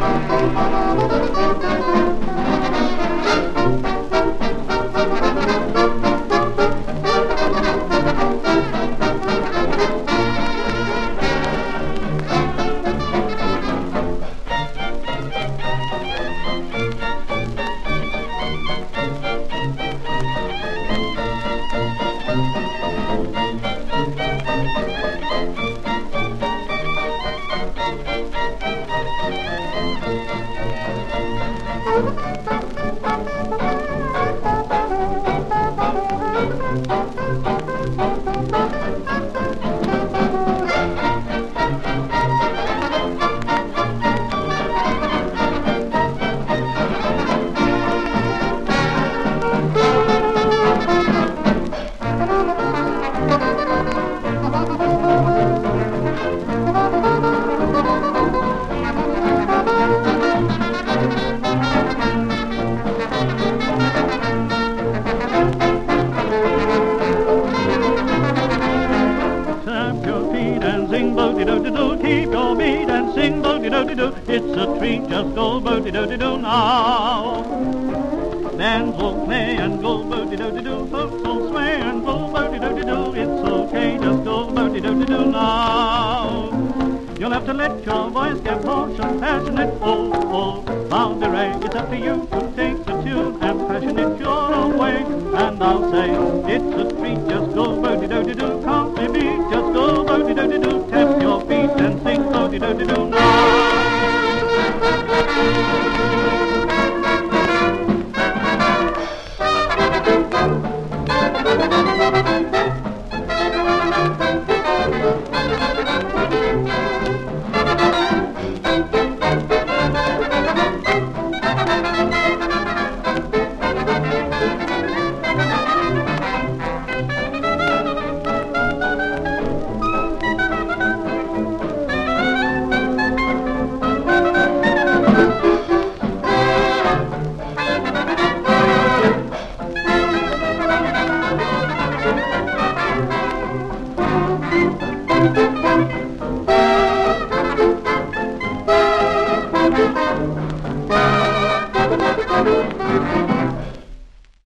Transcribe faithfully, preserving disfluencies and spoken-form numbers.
Bo-de-do-de-do, keep your beat and sing bo-de-do-de-do. It's a treat, just go bo-de-do-de-do now. Dance will play and go bo-de-do-de-do. Folks will sway and go bo-de-do-de-do. It's okay, just go bo-de-do-de-do now. You'll have to let your voice get hoarse and passionate. Oh, oh, boundary, it's up to you to take the tune and fashion it your own way. And I'll say, it's a treat, just go bo-de-do-de-do. Can't be beat, just go bo-de-do-de-do. Tap your feet and sing bo-de-do-de-do now. Thank you.